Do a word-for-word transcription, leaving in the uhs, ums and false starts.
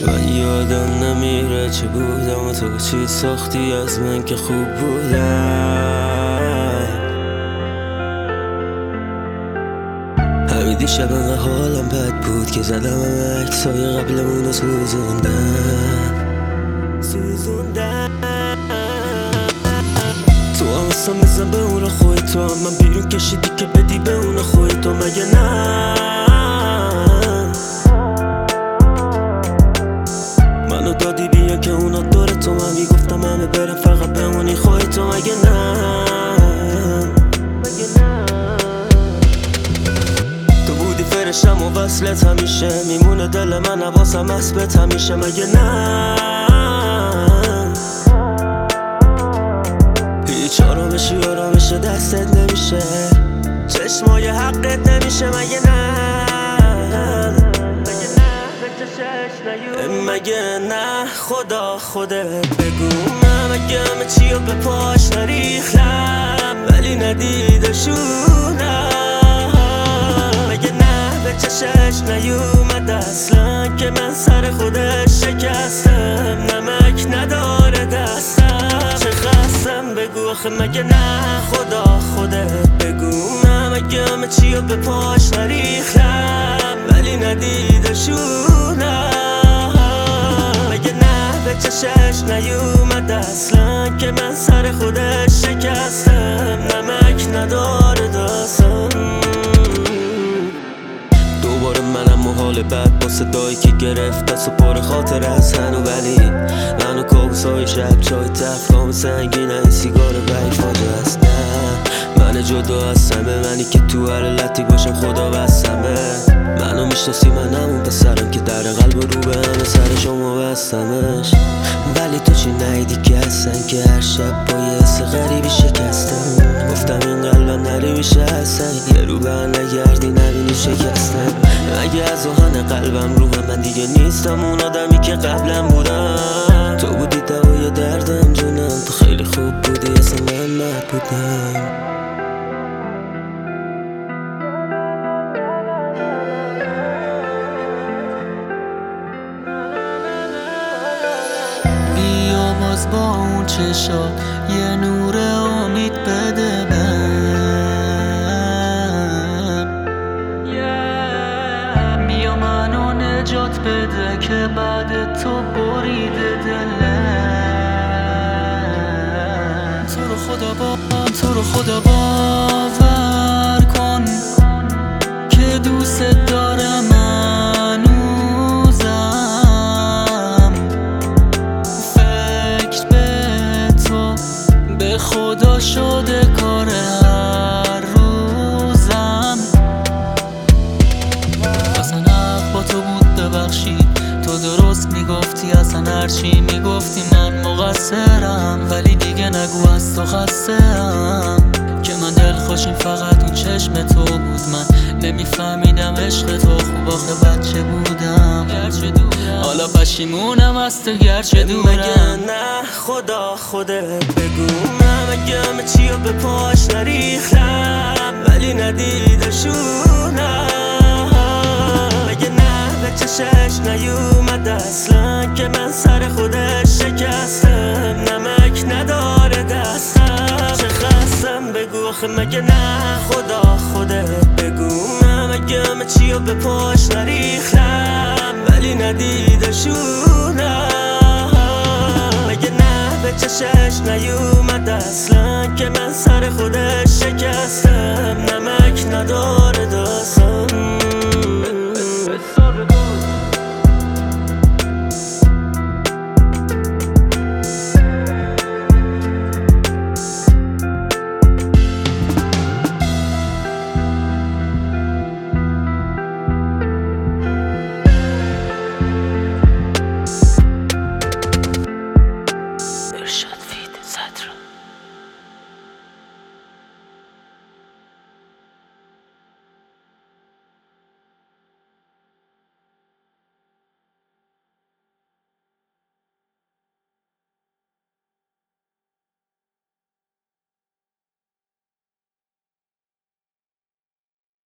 من یادم نمیره چه بودم و تو چی ساختی از من که خوب بودم. همین دیشب انقدر حالم بد بود که زدم همه عکسای قبلمون رو سوزوندم سوزوندم تو هم اصلا بزن به اون خوی تو هم من بیرون کشیدی که بدی به اون خوی تو مگه نه؟ منو دادی بیا که اونا دور تو من میگفتم همه برم فقط بمونی خوی تو مگه نه؟ مگه نه؟ تو بودی فرشتم و وصلت همیشه میمونه دل من حواسم اسبت همیشه مگه نه؟ هیچ آرامشی آرامش دستت نمیشه چشمای حقت نمیشه مگه نه؟ مگه نه خدا خودت بگو من مگه همه چیو به پاش نریختم ولی ندیدشونم مگه نه به چشش نیومد اصلا که من سر خودش شکستم نمک نداره دستم چه خستم بگو آخه مگه نه خدا خودت بگو من مگه همه چیو به پاش نریختم ولی ندیدشونم چشش نیومد اصلا که من سر خودش شکستم نمک نداره دستم دوباره منم و حال بد با صدایی که گرفت دست و پر خاطر از هنو ولی من و کابوسای شب چای تفکام سنگین این سیگار بای فاجه است نه من جدا هستمه منی که تو هر لطی باشم خدا بستمه منو میشناسی من همون پسرم که در قلب رو به همه سر شما بستمش ولی تو چی نیدی که هستن که هر شب با یه حس غریبی شکستم گفتم این قلبم نری میشه هستن یه رو به نگردی نبینی شکستم اگه از آهن قلبم رو هم من دیگه نیستم اون آدمی که قبلم بودم تو بودی دوای دردم جونم تو خیلی خوب بودی اصلا من نبودم باز با اون چشات یه نور امید بده بهم بیا منو نجات بده که بعد تو بریده دلم تو رو خدا با تو رو خدا باور کن که دوست دارم خدا شده کار هر روزم اصلا حق با تو بود ببخشید تو درست میگفتی اصلا هرچی میگفتی من مقصرم ولی دیگه نگو از تو خسته‌ام که من دل خوشیم فقط اون چشم تو بود من نمیفهمیدم عشق تو خوب آخه بچه بودم گرچه دورم حالا پشیمونم از تو گرچه دورم مگه نه خدا خودت بگو من مگه همه چیو به پاش نریختم ولی ندیدشونم مگه نه به چشش نیومد اصلا که من سر خودش شکستم نمک نداره دستم چه خستم بگو آخه مگه نه خدا خودت بگو من مگه همه چیو به پاش نریختم